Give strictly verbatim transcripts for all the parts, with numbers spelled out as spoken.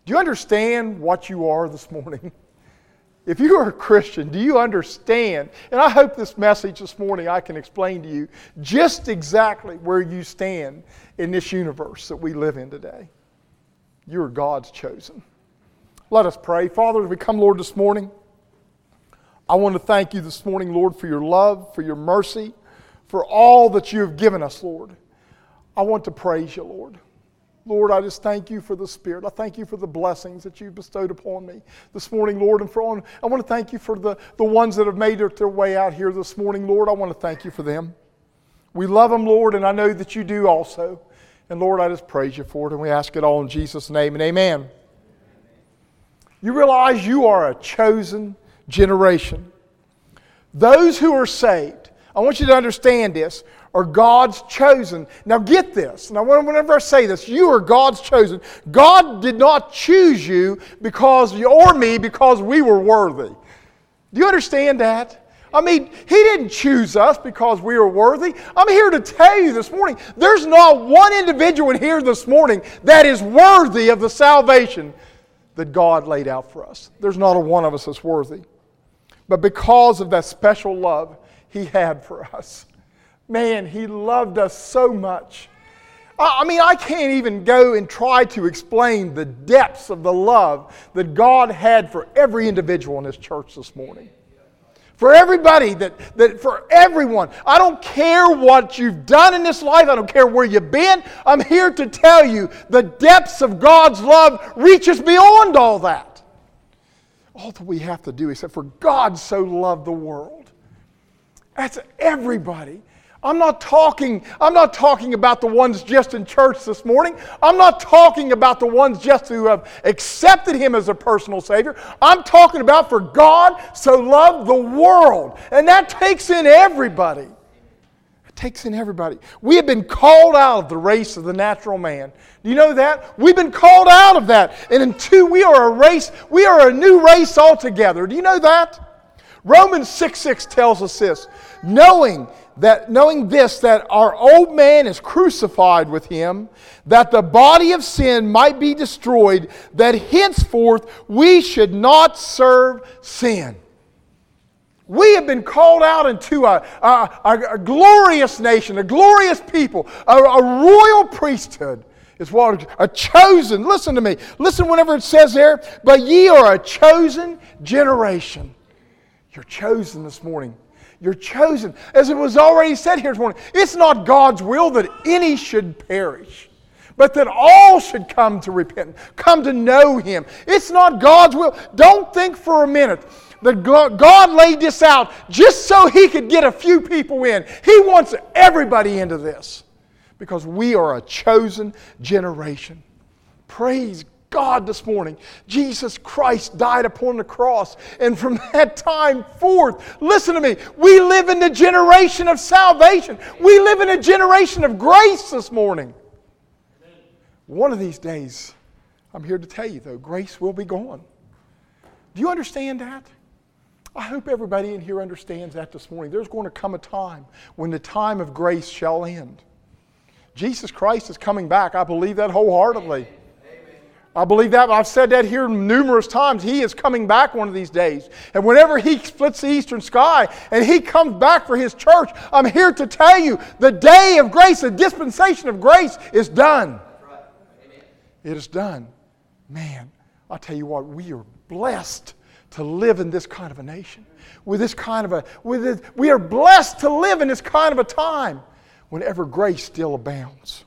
Do you understand what you are this morning? If you are a Christian, do you understand? And I hope this message this morning I can explain to you just exactly where you stand in this universe that we live in today. You are God's chosen. Let us pray. Father, as we come, Lord, this morning, I want to thank you this morning, Lord, for your love, for your mercy, for all that you have given us, Lord. I want to praise you, Lord. Lord, I just thank you for the Spirit. I thank you for the blessings that you've bestowed upon me this morning, Lord. And for on, I want to thank you for the, the ones that have made their way out here this morning, Lord. I want to thank you for them. We love them, Lord, and I know that you do also. And Lord, I just praise you for it, and we ask it all in Jesus' name, and amen. You realize you are a chosen generation. Those who are saved, I want you to understand this, are God's chosen. Now get this. Now whenever I say this, you are God's chosen. God did not choose you because, or me because we were worthy. Do you understand that? I mean, He didn't choose us because we were worthy. I'm here to tell you this morning, there's not one individual in here this morning that is worthy of the salvation that God laid out for us. There's not a one of us that's worthy. But because of that special love He had for us, man, He loved us so much. I mean, I can't even go and try to explain the depths of the love that God had for every individual in this church this morning. For everybody, that, that for everyone. I don't care what you've done in this life. I don't care where you've been. I'm here to tell you the depths of God's love reaches beyond all that. All that we have to do is say, for God so loved the world. That's everybody. I'm not talking, I'm not talking about the ones just in church this morning. I'm not talking about the ones just who have accepted Him as a personal Savior. I'm talking about for God so loved the world. And that takes in everybody. It takes in everybody. We have been called out of the race of the natural man. Do you know that? We've been called out of that. And in two, we are a race, we are a new race altogether. Do you know that? Romans six six tells us this, knowing that knowing this, that our old man is crucified with Him, that the body of sin might be destroyed, that henceforth we should not serve sin. We have been called out into a, a, a, a glorious nation, a glorious people, a, a royal priesthood. It's what a chosen, listen to me, listen whenever it says there, but ye are a chosen generation. You're chosen this morning. You're chosen. As it was already said here this morning, it's not God's will that any should perish, but that all should come to repentance, come to know Him. It's not God's will. Don't think for a minute that God laid this out just so He could get a few people in. He wants everybody into this because we are a chosen generation. Praise God this morning. Jesus Christ died upon the cross. And from that time forth, listen to me, we live in the generation of salvation. We live in a generation of grace this morning. One of these days, I'm here to tell you though, grace will be gone. Do you understand that? I hope everybody in here understands that this morning. There's going to come a time when the time of grace shall end. Jesus Christ is coming back. I believe that wholeheartedly. I believe that. I've said that here numerous times. He is coming back one of these days. And whenever He splits the eastern sky and He comes back for His church, I'm here to tell you the day of grace, the dispensation of grace is done. That's right. Amen. It is done. Man, I'll tell you what, we are blessed to live in this kind of a nation. With this kind of a, with this, we are blessed to live in this kind of a time whenever grace still abounds.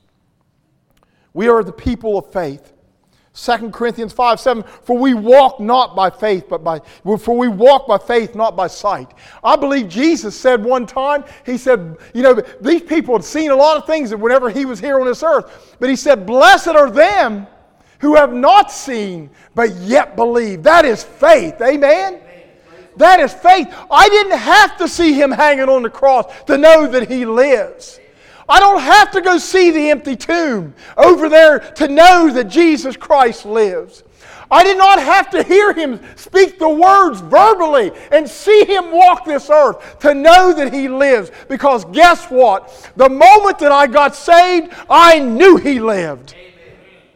We are the people of faith. Second Corinthians five seven, for we walk not by faith, but by, for we walk by faith, not by sight. I believe Jesus said one time, He said, you know, these people had seen a lot of things whenever He was here on this earth. But He said, blessed are them who have not seen, but yet believe. That is faith. Amen? That is faith. I didn't have to see Him hanging on the cross to know that He lives. I don't have to go see the empty tomb over there to know that Jesus Christ lives. I did not have to hear Him speak the words verbally and see Him walk this earth to know that He lives. Because guess what? The moment that I got saved, I knew He lived.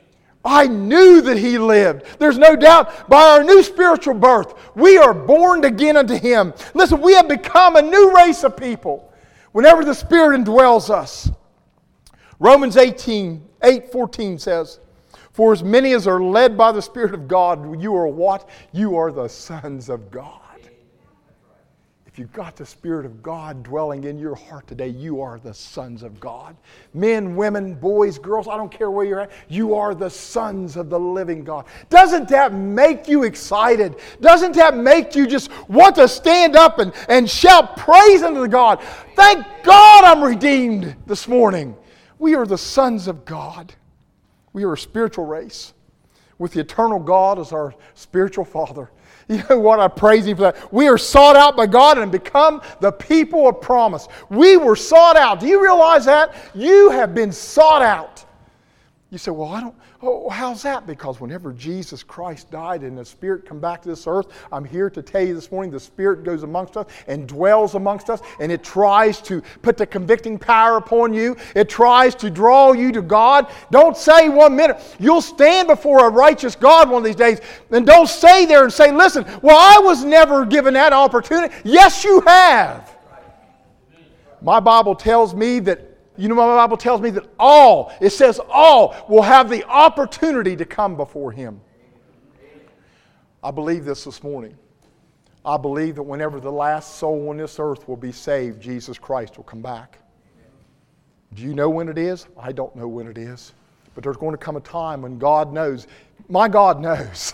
I knew that He lived. There's no doubt by our new spiritual birth, we are born again unto Him. Listen, we have become a new race of people whenever the Spirit indwells us. Romans eighteen, eight fourteen says, for as many as are led by the Spirit of God, you are what? You are the sons of God. If you've got the Spirit of God dwelling in your heart today, you are the sons of God. Men, women, boys, girls, I don't care where you're at, you are the sons of the living God. Doesn't that make you excited? Doesn't that make you just want to stand up and, and shout praise unto God? Thank God I'm redeemed this morning. We are the sons of God. We are a spiritual race with the eternal God as our spiritual Father. You know what? I praise Him for that. We are sought out by God and become the people of promise. We were sought out. Do you realize that? You have been sought out. You say, well, I don't, oh, how's that? Because whenever Jesus Christ died and the Spirit come back to this earth, I'm here to tell you this morning, the Spirit goes amongst us and dwells amongst us, and it tries to put the convicting power upon you. It tries to draw you to God. Don't say one minute, you'll stand before a righteous God one of these days, and don't stay there and say, listen, well, I was never given that opportunity. Yes, you have. My Bible tells me that You know, my Bible tells me that all, it says all, will have the opportunity to come before Him. I believe this this morning. I believe that whenever the last soul on this earth will be saved, Jesus Christ will come back. Do you know when it is? I don't know when it is. But there's going to come a time when God knows. My God knows.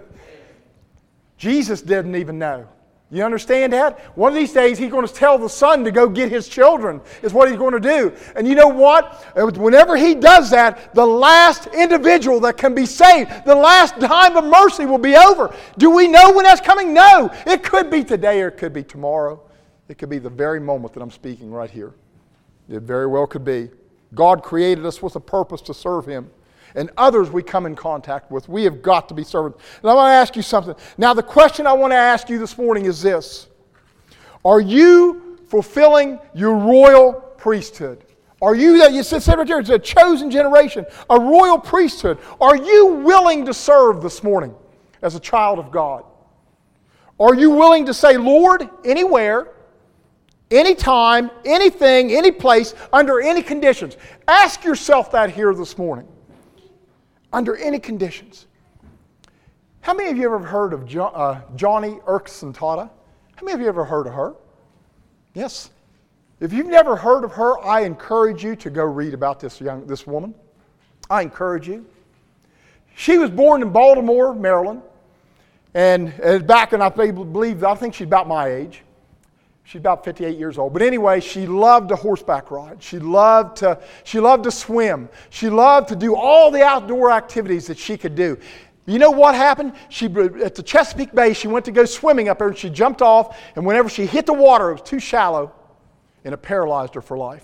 Jesus didn't even know. You understand that? One of these days He's going to tell the Son to go get His children, is what He's going to do. And you know what? Whenever He does that, the last individual that can be saved, the last time of mercy will be over. Do we know when that's coming? No. It could be today or it could be tomorrow. It could be the very moment that I'm speaking right here. It very well could be. God created us with a purpose to serve Him. And others we come in contact with, we have got to be servants. And I want to ask you something. Now, the question I want to ask you this morning is this. Are you fulfilling your royal priesthood? Are you, that you said right there, it's a chosen generation, a royal priesthood. Are you willing to serve this morning as a child of God? Are you willing to say, Lord, anywhere, anytime, anything, any place, under any conditions? Ask yourself that here this morning. Under any conditions. How many of you ever heard of jo- uh, Joni Eareckson Tada? How many of you ever heard of her? Yes. If you've never heard of her, I encourage you to go read about this young, this woman. I encourage you. She was born in Baltimore, Maryland, and, and back in I believe I think she's about my age. She's about fifty-eight years old. But anyway, she loved to horseback ride. She loved to, she loved to swim. She loved to do all the outdoor activities that she could do. You know what happened? She, at the Chesapeake Bay, she went to go swimming up there and she jumped off. And whenever she hit the water, it was too shallow and it paralyzed her for life.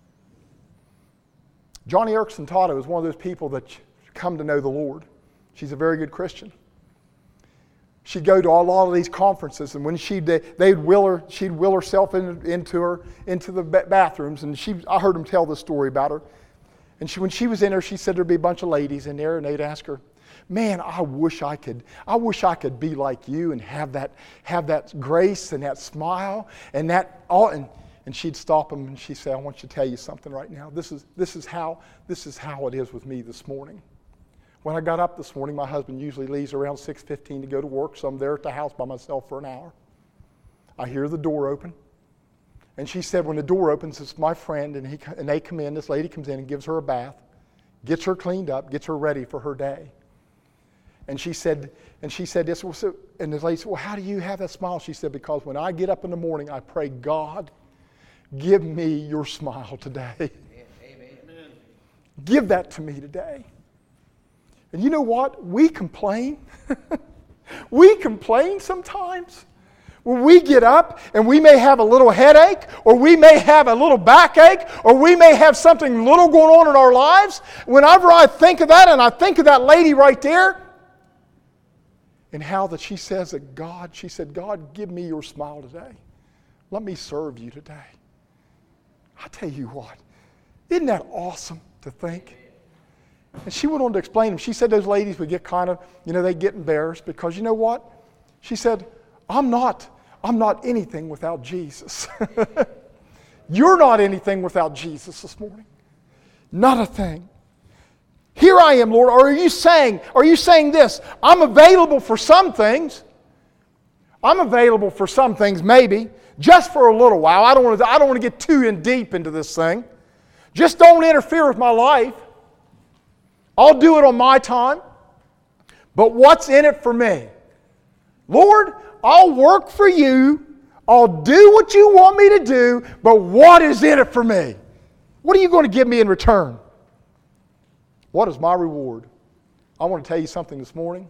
Joni Eareckson Tada was one of those people that come to know the Lord. She's a very good Christian. She'd go to a lot of these conferences, and when she'd they'd will her, she'd will herself in, into her into the bathrooms, and she I heard them tell this story about her. And she, when she was in there, she said there'd be a bunch of ladies in there, and they'd ask her, "Man, I wish I could, I wish I could be like you and have that have that grace and that smile and that all." And, and she'd stop them, and she'd say, "I want you to tell you something right now. This is this is how this is how it is with me this morning." When I got up this morning, my husband usually leaves around six fifteen to go to work, so I'm there at the house by myself for an hour. I hear the door open, and she said when the door opens, it's my friend, and, he, and they come in, this lady comes in and gives her a bath, gets her cleaned up, gets her ready for her day. And she said, and she said this, and the lady said, "Well, how do you have that smile?" She said, "Because when I get up in the morning, I pray, God, give me your smile today. Amen. Give that to me today." And you know what? We complain. We complain sometimes. When we get up and we may have a little headache, or we may have a little backache, or we may have something little going on in our lives. Whenever I think of that, and I think of that lady right there, and how that she says that God, she said, "God, give me your smile today. Let me serve you today." I tell you what, isn't that awesome to think? And she went on to explain them. She said those ladies would get kind of, you know, they get embarrassed because you know what? She said, I'm not, I'm not anything without Jesus. You're not anything without Jesus this morning. Not a thing. Here I am, Lord. Or are you saying, are you saying this? I'm available for some things. I'm available for some things, maybe, just for a little while. I don't want to, I don't want to get too in deep into this thing. Just don't interfere with my life. I'll do it on my time. But what's in it for me? Lord, I'll work for you. I'll do what you want me to do, but what is in it for me? What are you going to give me in return? What is my reward? I want to tell you something this morning.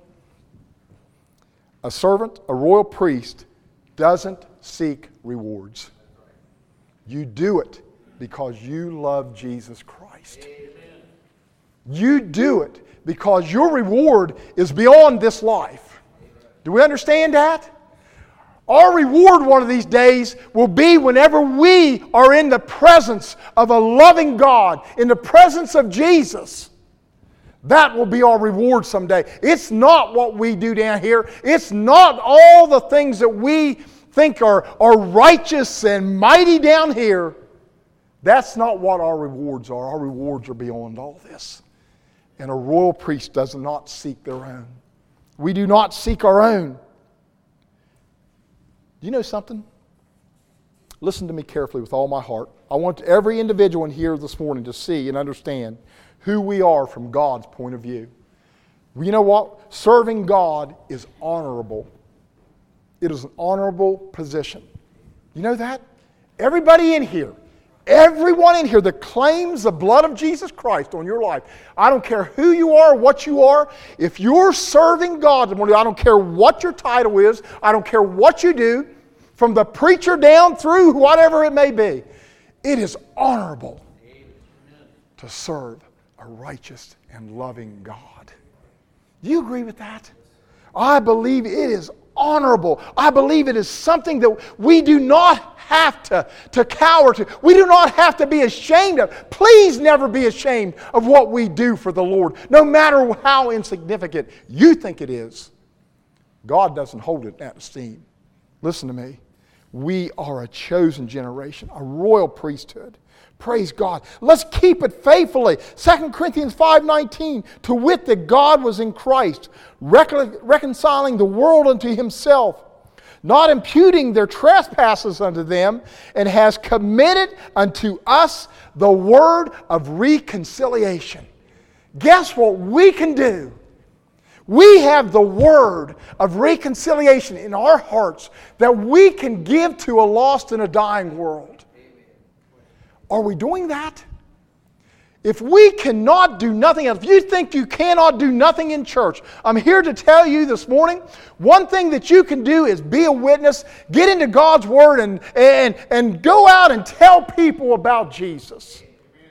A servant, a royal priest, doesn't seek rewards. You do it because you love Jesus Christ. Amen. You do it because your reward is beyond this life. Do we understand that? Our reward one of these days will be whenever we are in the presence of a loving God, in the presence of Jesus. That will be our reward someday. It's not what we do down here. It's not all the things that we think are, are righteous and mighty down here. That's not what our rewards are. Our rewards are beyond all this. And a royal priest does not seek their own. We do not seek our own. Do you know something? Listen to me carefully with all my heart. I want every individual in here this morning to see and understand who we are from God's point of view. You know what? Serving God is honorable. It is an honorable position. You know that? Everybody in here, everyone in here that claims the blood of Jesus Christ on your life, I don't care who you are, what you are, if you're serving God, I don't care what your title is, I don't care what you do, from the preacher down through whatever it may be, it is honorable to serve a righteous and loving God. Do you agree with that? I believe it is honorable. I believe it is something that we do not have to, to cower to. We do not have to be ashamed of. Please never be ashamed of what we do for the Lord, no matter how insignificant you think it is. God doesn't hold it in that esteem. Listen to me. We are a chosen generation, a royal priesthood. Praise God. Let's keep it faithfully. Second Corinthians five nineteen, to wit that God was in Christ, recon- reconciling the world unto himself, not imputing their trespasses unto them, and has committed unto us the word of reconciliation. Guess what we can do? We have the word of reconciliation in our hearts that we can give to a lost and a dying world. Are we doing that? If we cannot do nothing else, if you think you cannot do nothing in church, I'm here to tell you this morning, one thing that you can do is be a witness, get into God's Word, and, and, and go out and tell people about Jesus.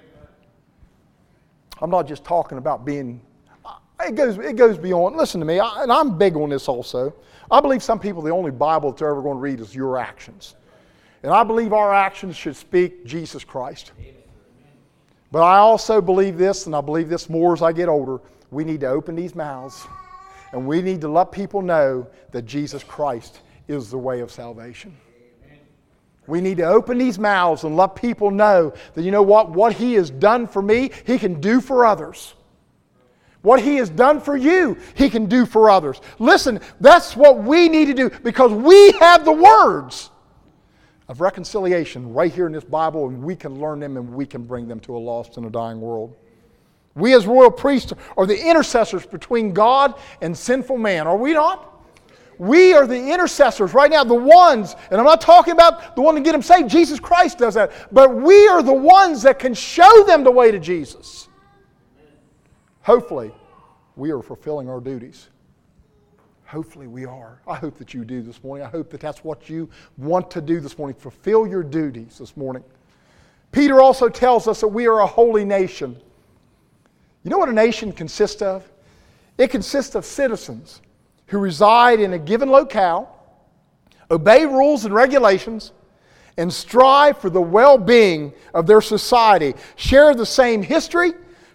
I'm not just talking about being, it goes, it goes beyond. Listen to me, I, and I'm big on this also. I believe some people, the only Bible that they're ever going to read is your actions. And I believe our actions should speak Jesus Christ. But I also believe this, and I believe this more as I get older, we need to open these mouths and we need to let people know that Jesus Christ is the way of salvation. We need to open these mouths and let people know that, you know what, what He has done for me, He can do for others. What He has done for you, He can do for others. Listen, that's what we need to do because we have the words of reconciliation right here in this Bible, and we can learn them and we can bring them to a lost and a dying world. We as royal priests are the intercessors between God and sinful man, are we not? We are the intercessors right now, the ones, and I'm not talking about the one to get them saved, Jesus Christ does that, but we are the ones that can show them the way to Jesus. Hopefully, we are fulfilling our duties. Hopefully we are. I hope that you do this morning. I hope that that's what you want to do this morning. Fulfill your duties this morning. Peter also tells us that we are a holy nation. You know what a nation consists of? It consists of citizens who reside in a given locale, obey rules and regulations, and strive for the well-being of their society, share the same history,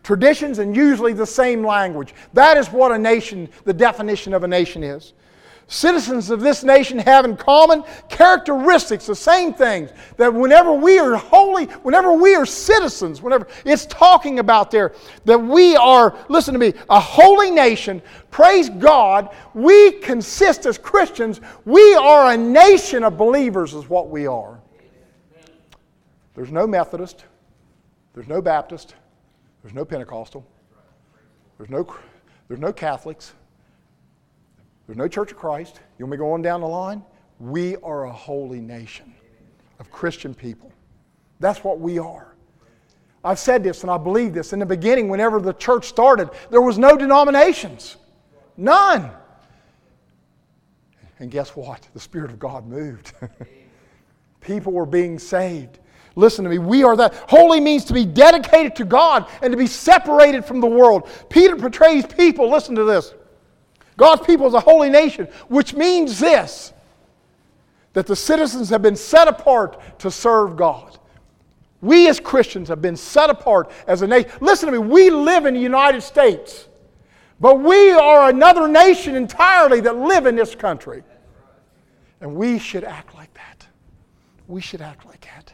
traditions, and usually the same language. That is what a nation, the definition of a nation is. Citizens of this nation have in common characteristics, the same things, that whenever we are holy, whenever we are citizens, whenever it's talking about there, that we are, listen to me, a holy nation, praise God, we consist as Christians, we are a nation of believers is what we are. There's no Methodist, there's no Baptist, there's no Pentecostal, there's no, there's no Catholics, there's no Church of Christ. You want me to go on down the line? We are a holy nation of Christian people. That's what we are. I've said this and I believe this. In the beginning, whenever the church started, there was no denominations. None. And guess what? The Spirit of God moved. People were being saved. Listen to me. We are that. Holy means to be dedicated to God and to be separated from the world. Peter portrays people, listen to this. God's people is a holy nation, which means this, that the citizens have been set apart to serve God. We as Christians have been set apart as a nation. Listen to me, we live in the United States, but we are another nation entirely that live in this country. And we should act like that. We should act like that.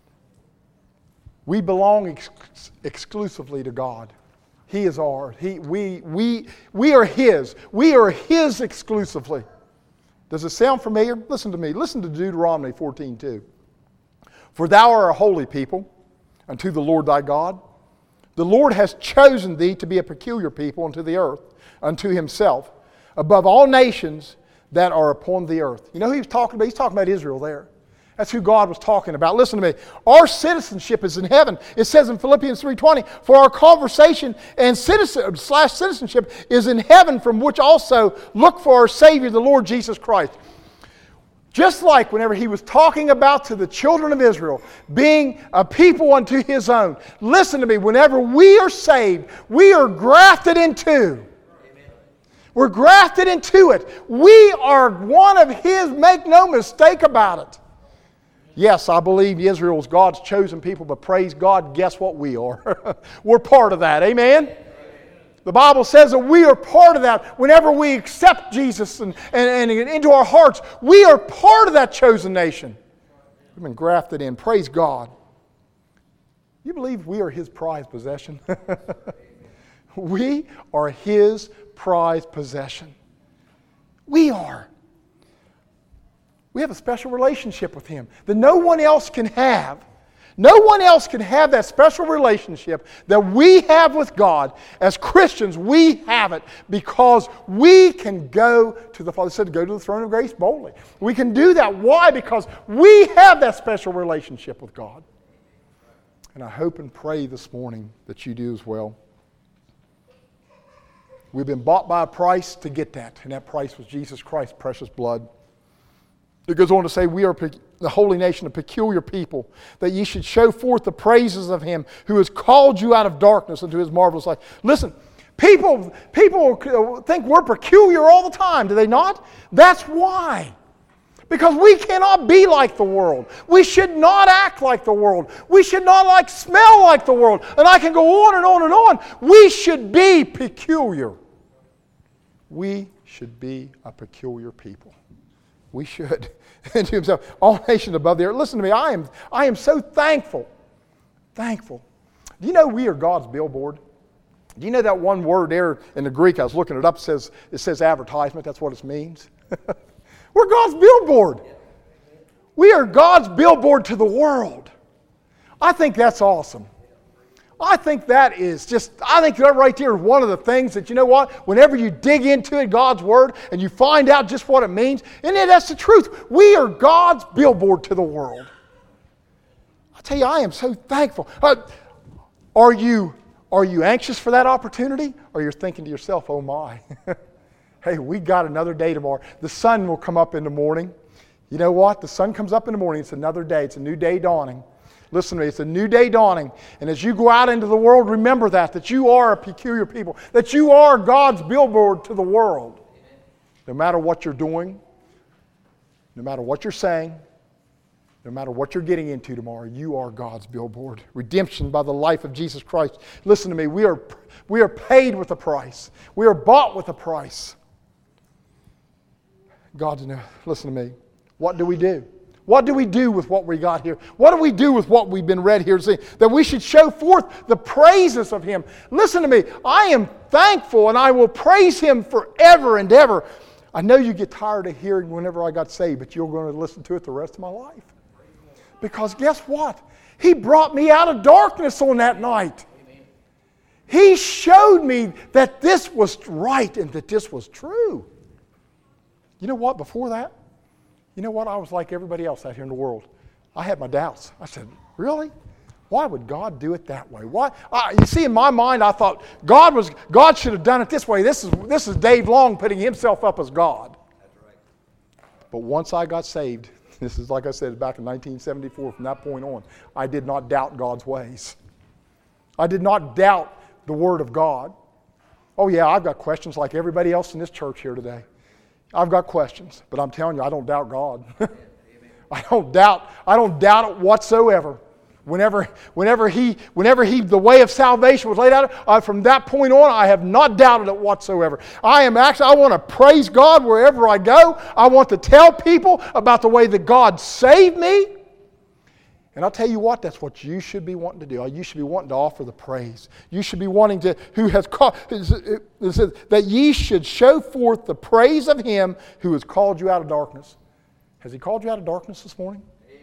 We belong ex- exclusively to God. He is ours. He, we, we, we are His. We are His exclusively. Does it sound familiar? Listen to me. Listen to Deuteronomy fourteen two. For thou art a holy people unto the Lord thy God. The Lord has chosen thee to be a peculiar people unto the earth, unto Himself, above all nations that are upon the earth. You know who He's talking about? He's talking about Israel there. That's who God was talking about. Listen to me. Our citizenship is in heaven. It says in Philippians three twenty, for our conversation and citizen, slash citizenship is in heaven, from which also look for our Savior, the Lord Jesus Christ. Just like whenever He was talking about to the children of Israel, being a people unto His own. Listen to me. Whenever we are saved, we are grafted into. We're grafted into it. We are one of His, make no mistake about it. Yes, I believe Israel is God's chosen people, but praise God, guess what we are? We're part of that. Amen? The Bible says that we are part of that. Whenever we accept Jesus and, and, and into our hearts, we are part of that chosen nation. We've been grafted in. Praise God. You believe we are His prized possession? We are His prized possession. We are. We have a special relationship with Him that no one else can have. No one else can have that special relationship that we have with God. As Christians, we have it because we can go to the Father. He said, go to the throne of grace boldly. We can do that. Why? Because we have that special relationship with God. And I hope and pray this morning that you do as well. We've been bought by a price to get that, and that price was Jesus Christ's precious blood. It goes on to say, we are the holy nation, a peculiar people, that ye should show forth the praises of Him who has called you out of darkness into His marvelous light. Listen, people, people think we're peculiar all the time, do they not? That's why. Because we cannot be like the world. We should not act like the world. We should not like smell like the world. And I can go on and on and on. We should be peculiar. We should be a peculiar people. We should. And to Himself, all nations above the earth. Listen to me, I am, I am so thankful. Thankful. Do you know we are God's billboard? Do you know that one word there in the Greek, I was looking it up, it says, it says advertisement. That's what it means. We're God's billboard. We are God's billboard to the world. I think that's awesome. I think that is just, I think that right there is one of the things that, you know what, whenever you dig into it, God's Word, and you find out just what it means, and that's the truth. We are God's billboard to the world. I tell you, I am so thankful. Uh, are you, are you anxious for that opportunity? Or you're thinking to yourself, oh my, hey, we got another day tomorrow. The sun will come up in the morning. You know what? The sun comes up in the morning. It's another day. It's a new day dawning. Listen to me, it's a new day dawning. And as you go out into the world, remember that, that you are a peculiar people, that you are God's billboard to the world. No matter what you're doing, no matter what you're saying, No matter what you're getting into tomorrow, you are God's billboard. Redemption by the life of Jesus Christ. Listen to me. We are, we are paid with a price. We are bought with a price. God's now, listen to me. What do we do? What do we do with what we got here? What do we do with what we've been read here? See, that we should show forth the praises of Him. Listen to me. I am thankful and I will praise Him forever and ever. I know you get tired of hearing whenever I got saved, but you're going to listen to it the rest of my life. Because guess what? He brought me out of darkness on that night. Amen. He showed me that this was right and that this was true. You know what? Before that, you know what? I was like everybody else out here in the world. I had my doubts. I said, really? Why would God do it that way? Why? Uh, you see, in my mind, I thought God was God should have done it this way. This is this is Dave Long putting himself up as God. That's right. But once I got saved, this is like I said back in nineteen seventy-four. From that point on, I did not doubt God's ways. I did not doubt the Word of God. Oh yeah, I've got questions like everybody else in this church here today. I've got questions, but I'm telling you, I don't doubt God. I don't doubt. I don't doubt it whatsoever. Whenever, whenever he, whenever he, the way of salvation was laid out, uh, from that point on, I have not doubted it whatsoever. I am actually, I want to praise God wherever I go. I want to tell people about the way that God saved me. And I'll tell you what, that's what you should be wanting to do. You should be wanting to offer the praise. You should be wanting to, who has called, it says that ye should show forth the praise of Him who has called you out of darkness. Has He called you out of darkness this morning?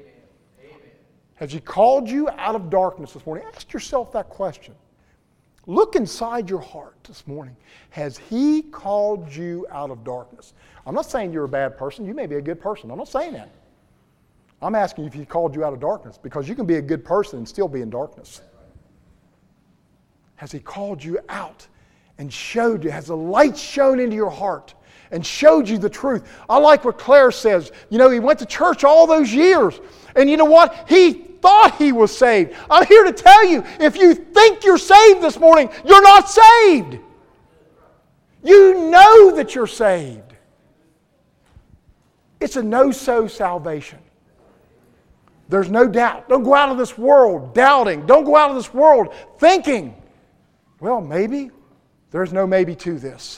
Has He called you out of darkness this morning? Ask yourself that question. Look inside your heart this morning. Has He called you out of darkness? I'm not saying you're a bad person. You may be a good person. I'm not saying that. I'm asking you if He called you out of darkness, because you can be a good person and still be in darkness. Has He called you out and showed you? Has the light shone into your heart and showed you the truth? I like what Claire says. You know, he went to church all those years. And you know what? He thought he was saved. I'm here to tell you, if you think you're saved this morning, you're not saved. You know that you're saved. It's a no-so salvation. There's no doubt. Don't go out of this world doubting. Don't go out of this world thinking, well, maybe. There's no maybe to this.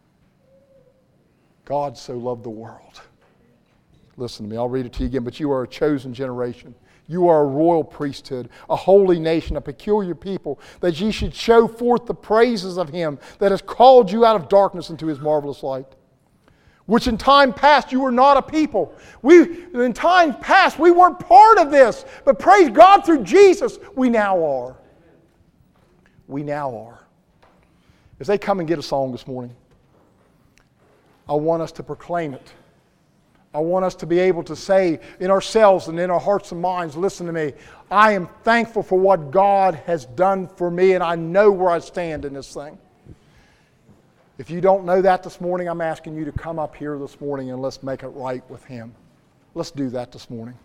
God so loved the world. Listen to me, I'll read it to you again. But you are a chosen generation. You are a royal priesthood, a holy nation, a peculiar people, that ye should show forth the praises of Him that has called you out of darkness into His marvelous light. Which in time past you were not a people. We, in time past we weren't part of this. But praise God, through Jesus, we now are. We now are. As they come and get a song this morning, I want us to proclaim it. I want us to be able to say in ourselves and in our hearts and minds, listen to me, I am thankful for what God has done for me, and I know where I stand in this thing. If you don't know that this morning, I'm asking you to come up here this morning and let's make it right with Him. Let's do that this morning.